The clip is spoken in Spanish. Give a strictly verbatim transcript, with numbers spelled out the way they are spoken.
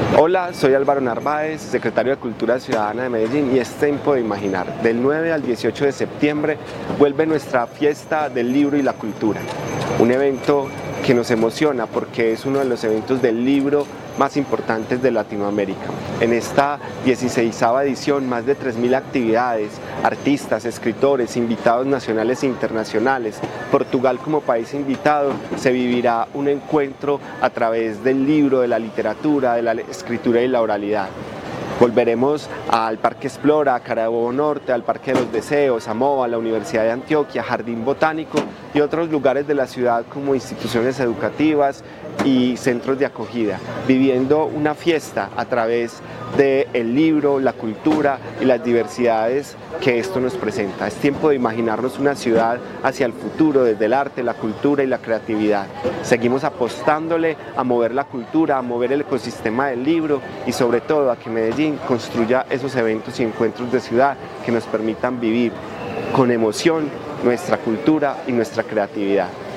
Hola, soy Álvaro Narváez, secretario de Cultura Ciudadana de Medellín, y es tiempo de imaginar. Del nueve al dieciocho de septiembre vuelve nuestra fiesta del libro y la cultura, un evento que nos emociona porque es uno de los eventos del libro más importantes de Latinoamérica. En esta dieciseisava edición, más de tres mil actividades, artistas, escritores, invitados nacionales e internacionales, Portugal como país invitado, se vivirá un encuentro a través del libro, de la literatura, de la escritura y la oralidad. Volveremos al Parque Explora, a Carabobo Norte, al Parque de los Deseos, a MOVA, a la Universidad de Antioquia, Jardín Botánico y otros lugares de la ciudad como instituciones educativas y centros de acogida, viviendo una fiesta a través del libro, la cultura y las diversidades que esto nos presenta. Es tiempo de imaginarnos una ciudad hacia el futuro desde el arte, la cultura y la creatividad. Seguimos apostándole a mover la cultura, a mover el ecosistema del libro y sobre todo a que Medellín construya esos eventos y encuentros de ciudad que nos permitan vivir con emoción nuestra cultura y nuestra creatividad.